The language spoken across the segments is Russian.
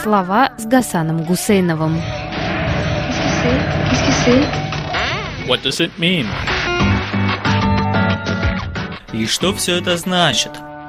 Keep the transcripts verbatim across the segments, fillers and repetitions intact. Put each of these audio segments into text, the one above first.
Слова с Гасаном Гусейновым. What does it mean? И что все это значит?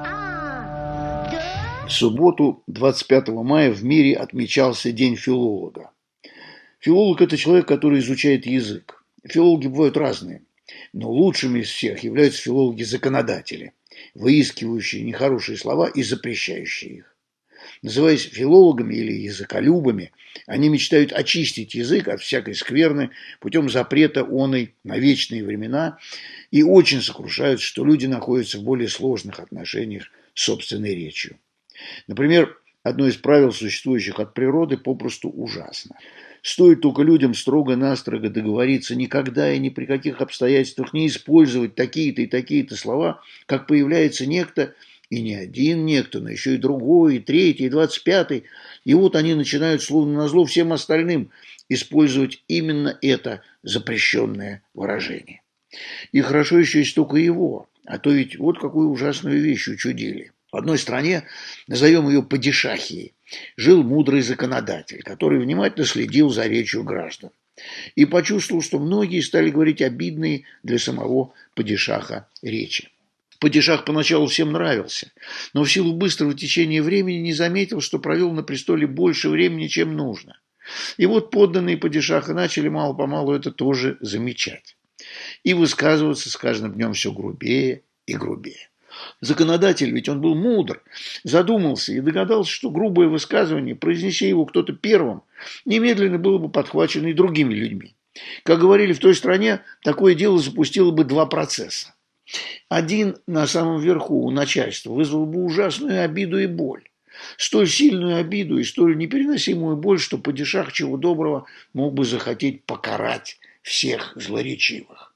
В субботу, двадцать пятого мая, в мире отмечался День филолога. Филолог – это человек, который изучает язык. Филологи бывают разные, но лучшими из всех являются филологи-законодатели, выискивающие нехорошие слова и запрещающие их. Называясь филологами или языколюбами, они мечтают очистить язык от всякой скверны путем запрета оной на вечные времена и очень сокрушаются, что люди находятся в более сложных отношениях с собственной речью. Например, одно из правил, существующих от природы, попросту ужасно. Стоит только людям строго-настрого договориться никогда и ни при каких обстоятельствах не использовать такие-то и такие-то слова, как появляется некто, и не один некто, но еще и другой, и третий, и двадцать пятый. И вот они начинают, словно назло всем остальным, использовать именно это запрещенное выражение. И хорошо еще есть только его, а то ведь вот какую ужасную вещь учудили. В одной стране, назовем ее падишахией, жил мудрый законодатель, который внимательно следил за речью граждан. И почувствовал, что многие стали говорить обидные для самого падишаха речи. Падишах поначалу всем нравился, но в силу быстрого течения времени не заметил, что провел на престоле больше времени, чем нужно. И вот подданные падишаха начали мало-помалу это тоже замечать. И высказываться с каждым днем все грубее и грубее. Законодатель, ведь он был мудр, задумался и догадался, что грубое высказывание, произнеся его кто-то первым, немедленно было бы подхвачено и другими людьми. Как говорили в той стране, такое дело запустило бы два процесса. Один на самом верху у начальства вызвал бы ужасную обиду и боль. Столь сильную обиду и столь непереносимую боль, что падишах чего доброго мог бы захотеть покарать всех злоречивых.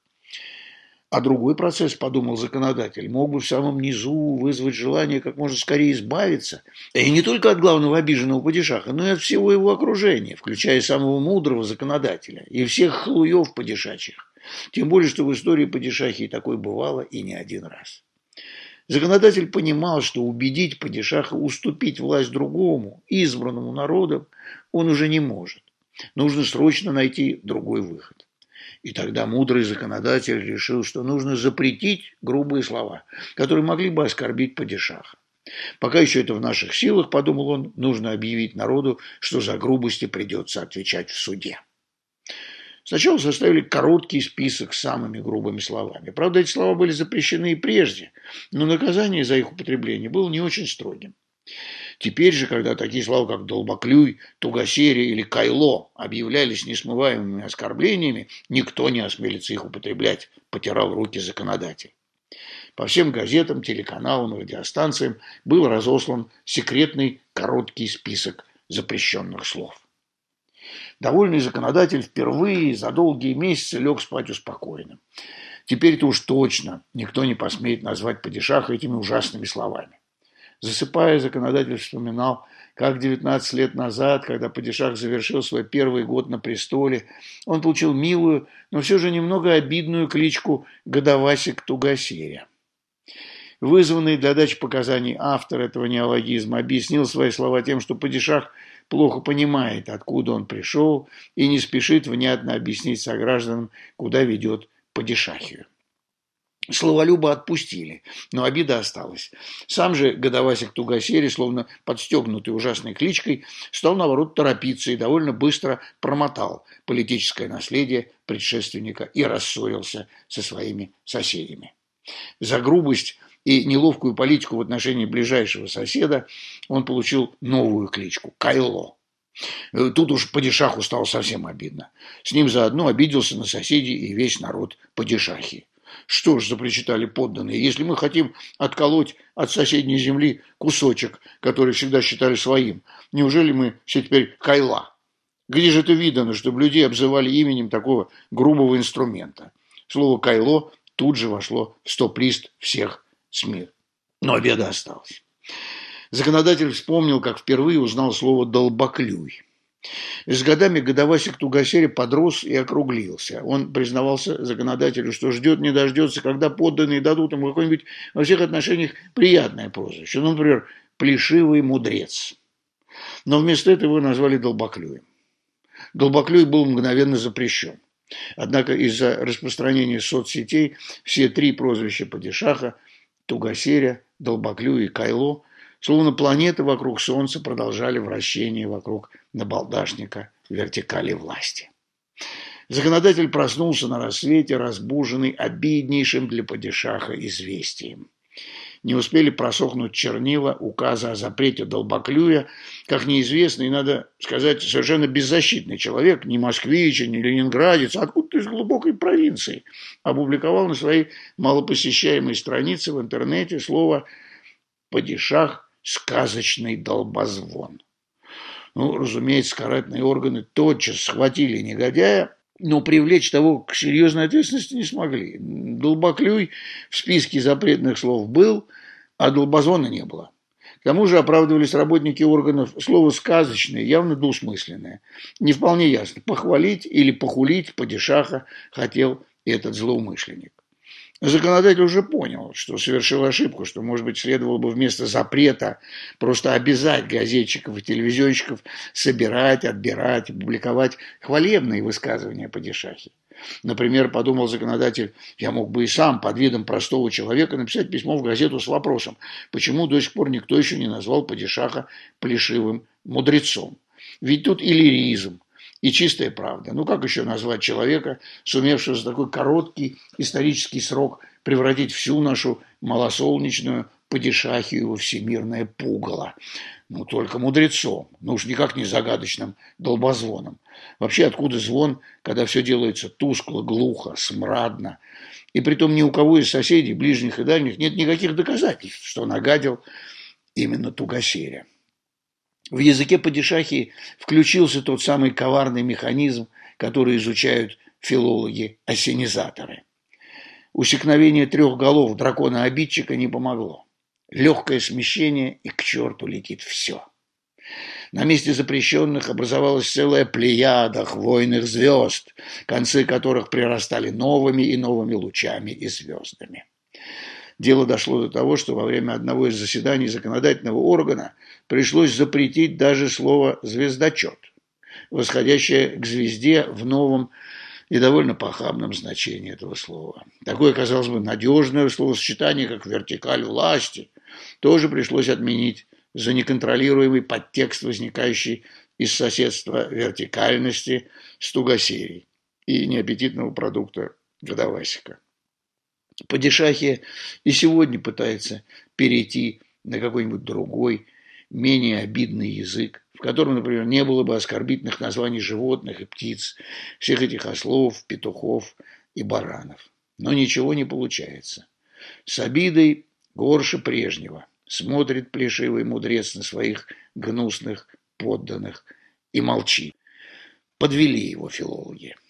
А другой процесс, подумал законодатель, мог бы в самом низу вызвать желание как можно скорее избавиться, и не только от главного обиженного падишаха, но и от всего его окружения, включая самого мудрого законодателя и всех халуев падишачьих. Тем более, что в истории падишахии такое бывало и не один раз. Законодатель понимал, что убедить падишаха уступить власть другому, избранному народом, он уже не может. Нужно срочно найти другой выход. И тогда мудрый законодатель решил, что нужно запретить грубые слова, которые могли бы оскорбить падишаха. Пока еще это в наших силах, подумал он, нужно объявить народу, что за грубости придется отвечать в суде. Сначала составили короткий список с самыми грубыми словами. Правда, эти слова были запрещены и прежде, но наказание за их употребление было не очень строгим. Теперь же, когда такие слова, как долбоклюй, тугосерие или кайло объявлялись несмываемыми оскорблениями, никто не осмелится их употреблять, потирал руки законодатель. По всем газетам, телеканалам и радиостанциям был разослан секретный короткий список запрещенных слов. Довольный законодатель впервые за долгие месяцы лег спать успокоенным. Теперь-то уж точно никто не посмеет назвать падишаха этими ужасными словами. Засыпая, законодатель вспоминал, как девятнадцать лет назад, когда падишах завершил свой первый год на престоле, он получил милую, но все же немного обидную кличку Годовасик Тугосерия. Вызванный для дачи показаний автор этого неологизма объяснил свои слова тем, что падишах плохо понимает, откуда он пришел, и не спешит внятно объяснить согражданам, куда ведет падишахию. Словолюба отпустили, но обида осталась. Сам же Годовасик Тугосерий, словно подстегнутый ужасной кличкой, стал, наоборот, торопиться и довольно быстро промотал политическое наследие предшественника и рассорился со своими соседями. За грубость и неловкую политику в отношении ближайшего соседа он получил новую кличку – Кайло. Тут уж падишаху стало совсем обидно. С ним заодно обиделся на соседей и весь народ падишахи. Что ж, запричитали подданные, если мы хотим отколоть от соседней земли кусочек, который всегда считали своим, неужели мы все теперь кайла? Где же это видано, чтобы людей обзывали именем такого грубого инструмента? Слово «кайло» тут же вошло в стоп-лист всех СМИ. Но обида осталась. Законодатель вспомнил, как впервые узнал слово «долбоклюй». С годами Годовасик Тугосерий подрос и округлился. Он признавался законодателю, что ждет не дождется, когда подданные дадут ему какое-нибудь во всех отношениях приятное прозвище. Ну, например, «плешивый мудрец». Но вместо этого его назвали Долбоклюем. Долбоклюй был мгновенно запрещен. Однако из-за распространения соцсетей все три прозвища падишаха – Тугосеря, Долбоклюй и Кайло – словно планеты вокруг Солнца продолжали вращение вокруг набалдашника вертикали власти. Законодатель проснулся на рассвете, разбуженный обиднейшим для падишаха известием. Не успели просохнуть чернила указа о запрете Долбоклюя, как неизвестный, надо сказать, совершенно беззащитный человек, ни москвич, ни ленинградец, а откуда-то из глубокой провинции, опубликовал на своей малопосещаемой странице в интернете слово «падишах сказочный долбозвон». Ну, разумеется, карательные органы тотчас схватили негодяя, но привлечь того к серьезной ответственности не смогли. Долбоклюй в списке запретных слов был, а долбозвона не было. К тому же оправдывались работники органов слово «сказочное», явно двусмысленное. Не вполне ясно, похвалить или похулить падишаха хотел этот злоумышленник. Законодатель уже понял, что совершил ошибку, что, может быть, следовало бы вместо запрета просто обязать газетчиков и телевизионщиков собирать, отбирать, публиковать хвалебные высказывания о падишахе. Например, подумал законодатель, я мог бы и сам под видом простого человека написать письмо в газету с вопросом, почему до сих пор никто еще не назвал падишаха плешивым мудрецом. Ведь тут и лиризм, и чистая правда. Ну как еще назвать человека, сумевшего за такой короткий исторический срок превратить всю нашу малосолнечную падишахию во всемирное пугало? Ну только мудрецом, ну уж никак не загадочным долбозвоном. Вообще откуда звон, когда все делается тускло, глухо, смрадно? И притом ни у кого из соседей, ближних и дальних, нет никаких доказательств, что нагадил именно Тугосеря. В языке падишахи включился тот самый коварный механизм, который изучают филологи-ассенизаторы. Усекновение трех голов дракона-обидчика не помогло. Легкое смещение, и к черту летит все. На месте запрещенных образовалась целая плеяда хвойных звезд, концы которых прирастали новыми и новыми лучами и звездами. Дело дошло до того, что во время одного из заседаний законодательного органа пришлось запретить даже слово «звездочет», восходящее к звезде в новом и довольно похабном значении этого слова. Такое, казалось бы, надежное словосочетание, как «вертикаль власти», тоже пришлось отменить за неконтролируемый подтекст, возникающий из соседства вертикальности с Тугосерей и неаппетитного продукта Годовасика. Падишахия и сегодня пытается перейти на какой-нибудь другой, менее обидный язык, в котором, например, не было бы оскорбительных названий животных и птиц, всех этих ослов, петухов и баранов. Но ничего не получается. С обидой горше прежнего смотрит плешивый мудрец на своих гнусных подданных и молчит. Подвели его филологи.